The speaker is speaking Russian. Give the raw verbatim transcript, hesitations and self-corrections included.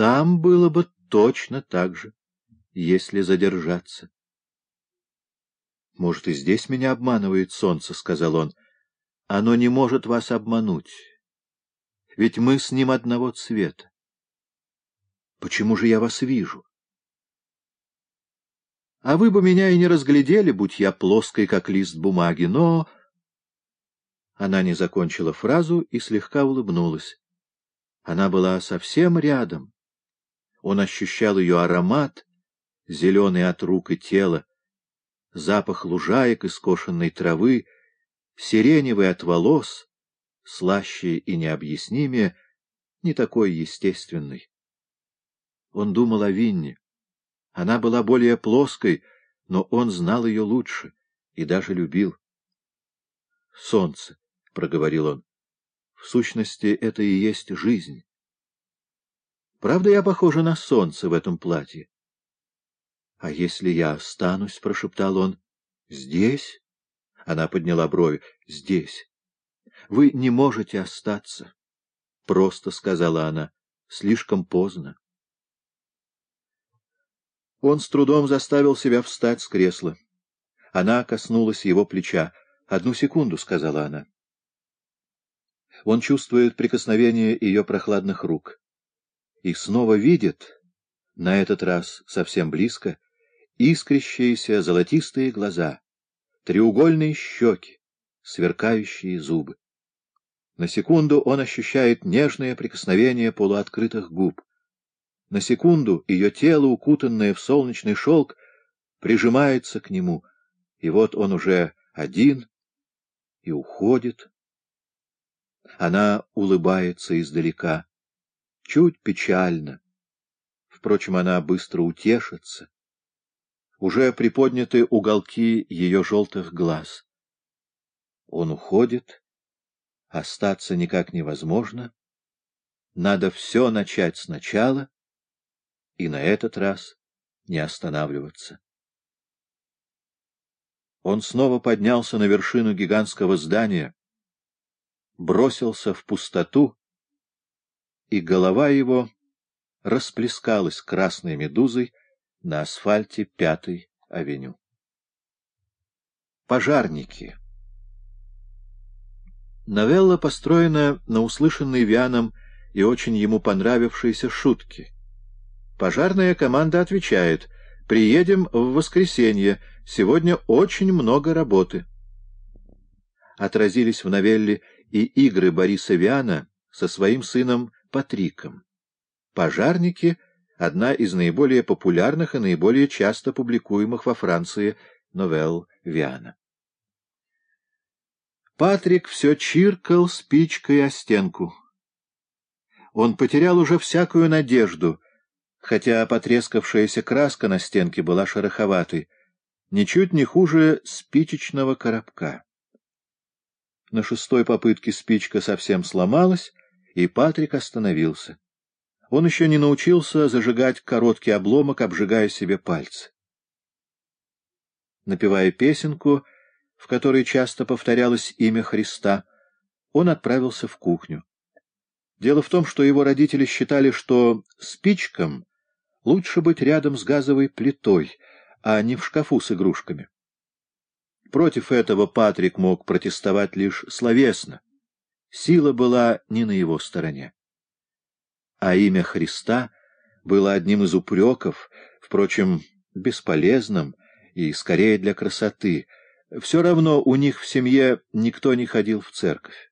там было бы точно так же, если задержаться. — Может, и здесь меня обманывает солнце, — сказал он. — Оно не может вас обмануть, ведь мы с ним одного цвета. Почему же я вас вижу? А вы бы меня и не разглядели, будь я плоской, как лист бумаги, но... Она не закончила фразу и слегка улыбнулась. Она была совсем рядом. Он ощущал ее аромат, зеленый от рук и тела, запах лужаек и скошенной травы, сиреневый от волос, слаще и необъяснимее, не такой естественный. Он думал о Винне. Она была более плоской, но он знал ее лучше и даже любил. «Солнце», — проговорил он, — «в сущности, это и есть жизнь. Правда, я похожа на солнце в этом платье?» «А если я останусь?» — прошептал он. «Здесь?» — она подняла брови. «Здесь. Вы не можете остаться», — просто сказала она. «Слишком поздно». Он с трудом заставил себя встать с кресла. Она коснулась его плеча. «Одну секунду», — сказала она. Он чувствует прикосновение ее прохладных рук. И снова видит, на этот раз совсем близко, искрящиеся золотистые глаза, треугольные щеки, сверкающие зубы. На секунду он ощущает нежное прикосновение полуоткрытых губ. На секунду ее тело, укутанное в солнечный шелк, прижимается к нему, и вот он уже один и уходит. Она улыбается издалека, чуть печально. Впрочем, она быстро утешится. Уже приподняты уголки ее желтых глаз. Он уходит, остаться никак невозможно. Надо все начать сначала и на этот раз не останавливаться. Он снова поднялся на вершину гигантского здания, бросился в пустоту, и голова его расплескалась красной медузой на асфальте Пятой авеню. Пожарники. Новелла построена на услышанной Вианом и очень ему понравившейся шутке. Пожарная команда отвечает: «Приедем в воскресенье, сегодня очень много работы». Отразились в новелле и игры Бориса Виана со своим сыном Патриком. «Пожарники» — одна из наиболее популярных и наиболее часто публикуемых во Франции новелл Виана. Патрик все чиркал спичкой о стенку. Он потерял уже всякую надежду, хотя потрескавшаяся краска на стенке была шероховатой, ничуть не хуже спичечного коробка. На шестой попытке спичка совсем сломалась, и Патрик остановился. Он еще не научился зажигать короткий обломок, обжигая себе пальцы. Напевая песенку, в которой часто повторялось имя Христа, он отправился в кухню. Дело в том, что его родители считали, что спичкам лучше быть рядом с газовой плитой, а не в шкафу с игрушками. Против этого Патрик мог протестовать лишь словесно. Сила была не на его стороне. А имя Христа было одним из упреков, впрочем, бесполезным и скорее для красоты. Все равно у них в семье никто не ходил в церковь.